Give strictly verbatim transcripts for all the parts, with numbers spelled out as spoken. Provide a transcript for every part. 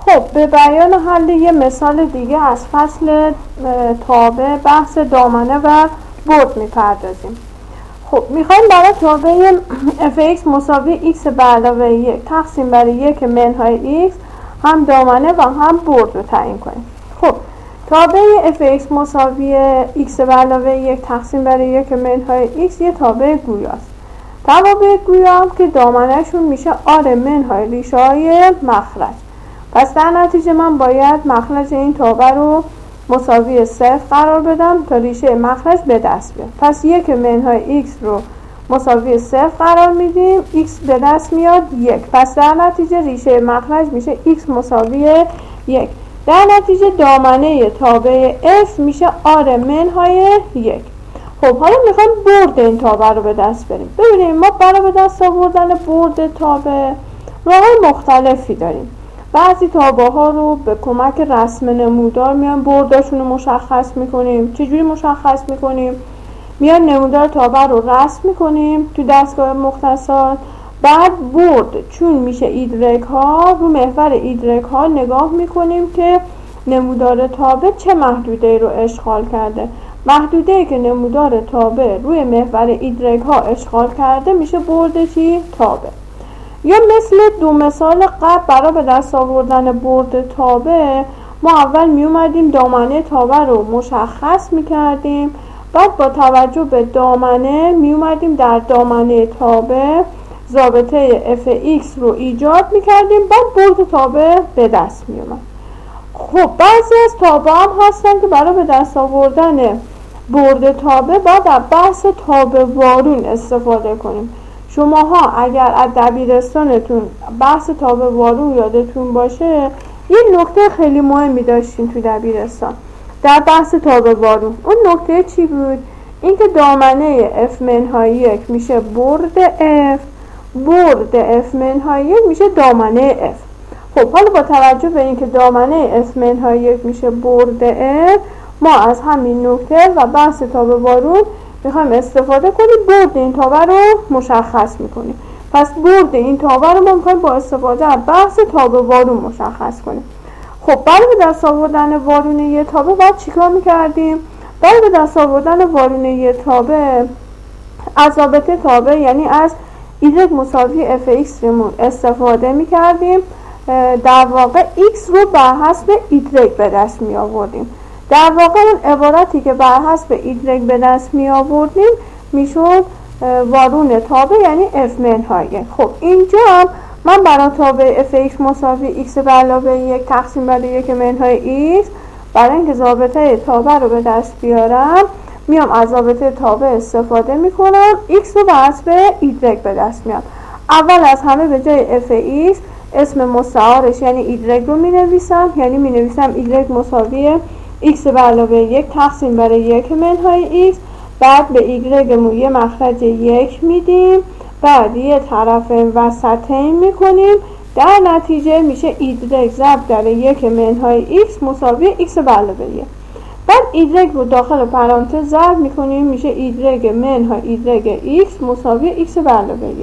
خب به بیان حل یه مثال دیگه از فصل تابع بحث دامنه و برد میپردازیم. خب میخوایم برای تابع اف x مساوی x به علاوه یک تقسیم بر یک منهای x هم دامنه و هم برد رو تعیین کنیم. خب تابع اف x مساوی x به علاوه یک تقسیم بر یک منهای x یه تابع گویاست. توابع گویا که دامنهشون میشه آر منهای ریشه های مخرج. پس در نتیجه من باید مخرج این تابع رو مساوی صفر قرار بدم تا ریشه مخرج به دست بیاد. پس یک منهای x رو مساوی صفر قرار میدیم، x به دست میاد یک. پس در نتیجه ریشه مخرج میشه x مساوی یک. در نتیجه دامنه تابع f میشه آر منهای یک. خب حالا میخوایم برد این تابع رو به دست بریم. ببینیم ما برای به دست آوردن برد تابع راه‌های مختلفی داریم. بعضی تابع ها رو به کمک رسم نمودار میان برداشون رو مشخص میکنیم. چجوری مشخص میکنیم؟ میان نمودار تابع رو رسم میکنیم تو دستگاه مختصات. بعد برد چون میشه ایدرک ها، رو محور ایدرک ها نگاه میکنیم که نمودار تابع چه محدوده رو اشغال کرده. محدوده‌ای که نمودار تابع روی محور ایدرک ها اشغال کرده میشه برد چی؟ تابع. یا مثل دو مثال قبل برای به دست آوردن برد تابع ما اول می اومدیم دامنه تابع رو مشخص می کردیم، بعد با توجه به دامنه می اومدیم در دامنه تابع ضابطه اف x رو ایجاد می کردیم، بعد برد تابع به دست می اومد. خب بعضی از تابع هم هستن که برای به دست آوردن برد تابع باید از بحث تابع وارون استفاده کنیم. شماها اگر از دبیرستانتون بحث تابع وارون یادتون باشه، یه نکته خیلی مهمی داشتین تو دبیرستان در بحث تابع وارون. اون نکته چی بود؟ اینکه دامنه f منهای یک میشه برد f، برد f منهای یک میشه دامنه f. خب حالا با توجه به اینکه دامنه f منهای یک میشه برد f، ما از همین نکته و بحث تابع وارون میخوایم استفاده کنیم، برد این تابع رو مشخص میکنیم. پس برد این تابع رو ما میخوایم با استفاده از بحث تابع وارون مشخص کنیم. خب برای به دست آوردن وارون یه تابع باید چیکار میکردیم؟ برای به دست آوردن وارون یه تابع از ضابطه تابع یعنی از y مساوی f(x) ریمون استفاده میکردیم. در واقع x رو بر حسب y به دست می آوردیم. در واقع اون عبارتی که بر حسب y به دست می آوردیم میشد وارون تابع یعنی f منهای یک. خب اینجا من برای تابع f(x) مساوی x به علاوه یک تقسیم بر یک منهای x، برای اینکه ضابطه تابع رو به دست بیارم میام از ضابطه تابع استفاده میکنم، x رو بر حسب y به دست میام. اول از همه به جای f(x) اسم مستعارش یعنی y رو می نویسم، یعنی می نویسم y مساوی x به علاوه یک تقسیم برای یک منهای x. بعد به y مون یه مخرج یک میدیم، بعد یه طرف وسطین میکنیم، در نتیجه میشه y ضرب در یک منهای x مساوی x به علاوه یک. بعد y رو داخل پرانتز ضرب میکنیم، میشه y منهای y x مساوی x به علاوه یک.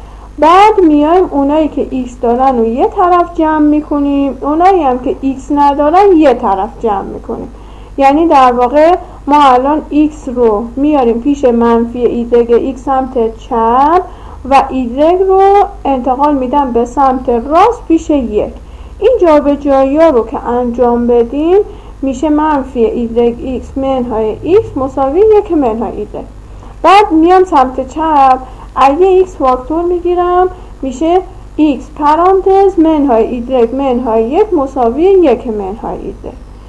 بعد میایم اونایی که x دارن رو یه طرف جمع میکنیم، اونایی هم که x ندارن یه طرف جمع میکنیم. یعنی در واقع ما الان x رو میاریم پیش منفی y x سمت چپ و y رو انتقال میدم به سمت راست پیش یک. این جابجایی ها رو که انجام بدیم میشه منفی y x منهای x مساوی یک منهای y. بعد میام سمت چپ، اگه x فاکتور میگیرم میشه x پرانتز منهای y منهای یک مساوی یک منهای y.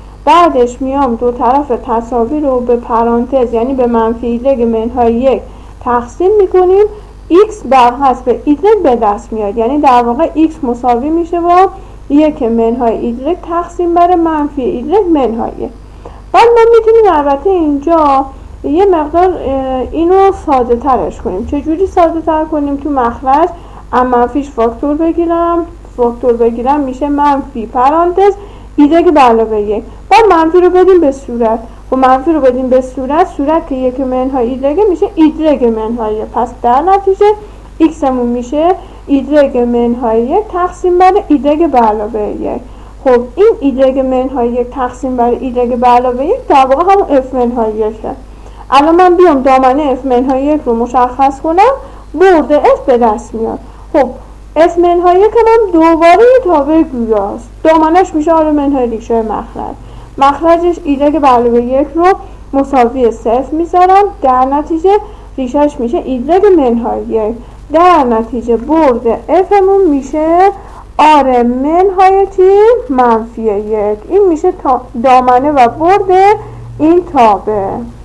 بعدش میام دو طرف تساوی رو به پرانتز یعنی به منفی y منهای یک تقسیم میکنیم، x بر حسب y به دست میاد، یعنی در واقع x مساوی میشه با یک منهای y تقسیم بر منفی y منهای یک. بعد ما میتونیم البته اینجا یه مقدار اینو ساده ترش کنیم. چجوری ساده تر کنیم؟ تو مخرج ام منفیش فاکتور بگیرم، فاکتور بگیرم میشه منفی پرانتز y به علاوه یک. بعد منفی رو بدیم به صورت، و منفی رو بدیم به صورت، صورت که یک منهای y میشه y منهای یک. پس در نتیجه x مون میشه y منهای یک تقسیم بر y به علاوه یک. خب این ایدرگ منهای یک تقسیم بر ایدرگ به علاوه یک در واقع همون اف منهای یکه. الان من بیام دامنه اف منهای یک رو مشخص کنم، برد اف به دست میاد. خب اف منهای یک هم دوباره یه تابع گویاست، دامنش میشه آر منهای ریشه مخرج، مخرجش ایدرگ به علاوه یک رو مساوی صفر میذارم، در نتیجه ریشهش میشه ایدرگ منهای یک، در نتیجه برد افمون میشه آر منهای تی منفی یک. این میشه دامنه و برد این تابع.